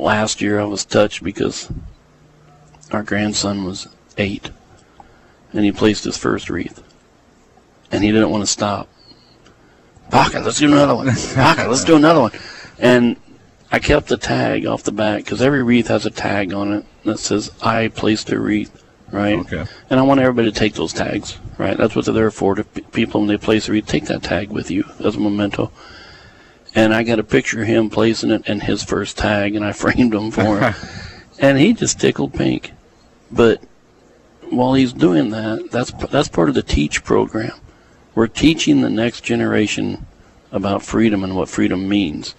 last year I was touched because our grandson was 8, and he placed his first wreath, and he didn't want to stop. Pocket, let's do another one. Pocket, let's do another one. And I kept the tag off the back because every wreath has a tag on it that says, I placed a wreath, right? Okay. And I want everybody to take those tags, right? That's what they're there for, to people when they place a wreath. Take that tag with you as a memento. And I got a picture of him placing it and his first tag, and I framed him for him. And he just tickled pink. But while he's doing that, that's part of the TEACH program. We're teaching the next generation about freedom and what freedom means.